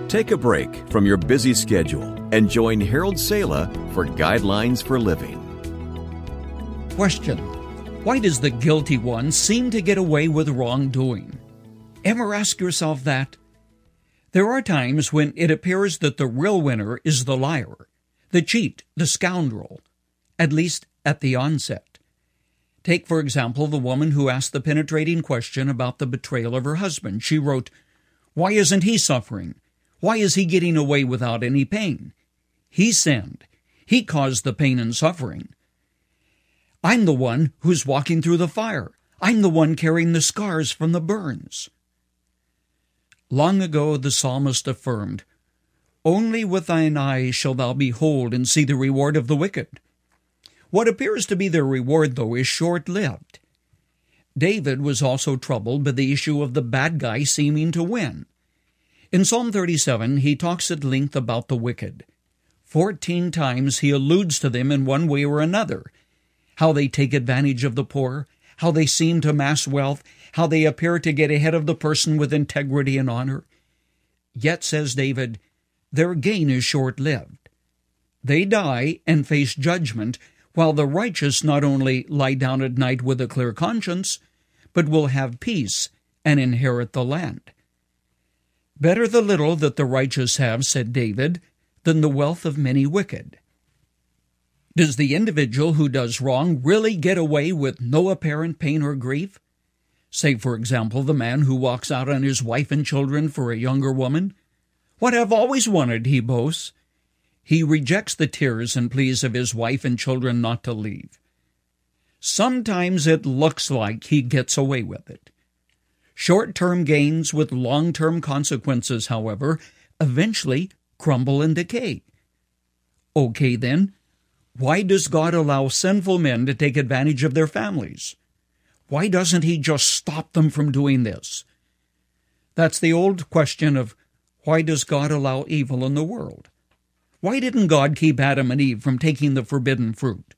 Take a break from your busy schedule and join Harold Sala for Guidelines for Living. Question: why does the guilty one seem to get away with wrongdoing? Ever ask yourself that? There are times when it appears that the real winner is the liar, the cheat, the scoundrel, at least at the onset. Take, for example, the woman who asked the penetrating question about the betrayal of her husband. She wrote, "Why isn't he suffering? Why is he getting away without any pain? He sinned. He caused the pain and suffering. I'm the one who's walking through the fire. I'm the one carrying the scars from the burns." Long ago the psalmist affirmed, "Only with thine eyes shalt thou behold and see the reward of the wicked." What appears to be their reward, though, is short-lived. David was also troubled by the issue of the bad guy seeming to win. In Psalm 37, he talks at length about the wicked. 14 times he alludes to them in one way or another, how they take advantage of the poor, how they seem to amass wealth, how they appear to get ahead of the person with integrity and honor. Yet, says David, their gain is short-lived. They die and face judgment, while the righteous not only lie down at night with a clear conscience, but will have peace and inherit the land. Better the little that the righteous have, said David, than the wealth of many wicked. Does the individual who does wrong really get away with no apparent pain or grief? Say, for example, the man who walks out on his wife and children for a younger woman. "What I've always wanted," he boasts. He rejects the tears and pleas of his wife and children not to leave. Sometimes it looks like he gets away with it. Short-term gains with long-term consequences, however, eventually crumble and decay. Okay, then, why does God allow sinful men to take advantage of their families? Why doesn't he just stop them from doing this? That's the old question of, why does God allow evil in the world? Why didn't God keep Adam and Eve from taking the forbidden fruit?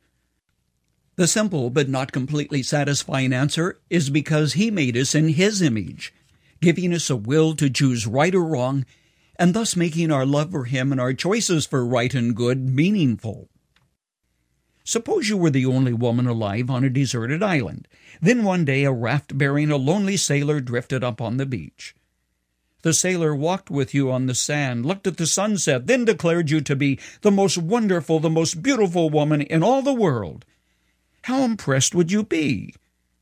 The simple but not completely satisfying answer is because he made us in his image, giving us a will to choose right or wrong, and thus making our love for him and our choices for right and good meaningful. Suppose you were the only woman alive on a deserted island. Then one day a raft bearing a lonely sailor drifted up on the beach. The sailor walked with you on the sand, looked at the sunset, then declared you to be the most wonderful, the most beautiful woman in all the world. How impressed would you be?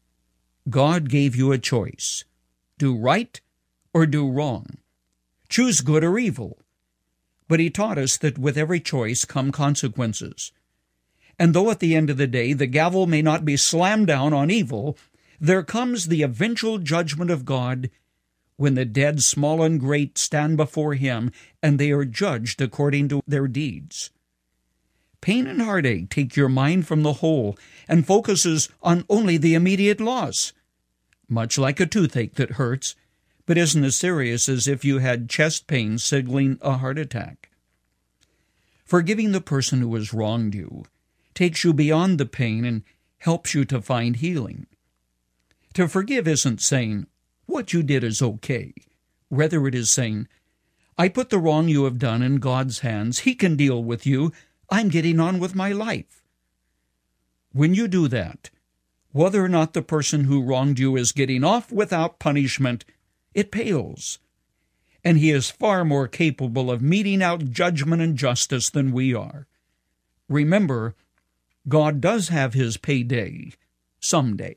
God gave you a choice. Do right or do wrong. Choose good or evil. But he taught us that with every choice come consequences. And though at the end of the day the gavel may not be slammed down on evil, there comes the eventual judgment of God when the dead, small and great, stand before him and they are judged according to their deeds. Pain and heartache take your mind from the whole and focuses on only the immediate loss, much like a toothache that hurts, but isn't as serious as if you had chest pain signaling a heart attack. Forgiving the person who has wronged you takes you beyond the pain and helps you to find healing. To forgive isn't saying, "What you did is okay." Rather, it is saying, "I put the wrong you have done in God's hands. He can deal with you. I'm getting on with my life." When you do that, whether or not the person who wronged you is getting off without punishment, it pales. And he is far more capable of meting out judgment and justice than we are. Remember, God does have his payday someday.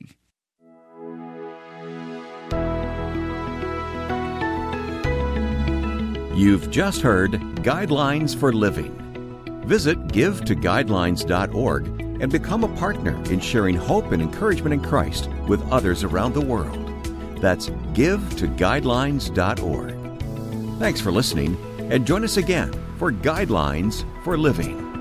You've just heard Guidelines for Living. Visit givetoguidelines.org and become a partner in sharing hope and encouragement in Christ with others around the world. That's givetoguidelines.org. Thanks for listening, and join us again for Guidelines for Living.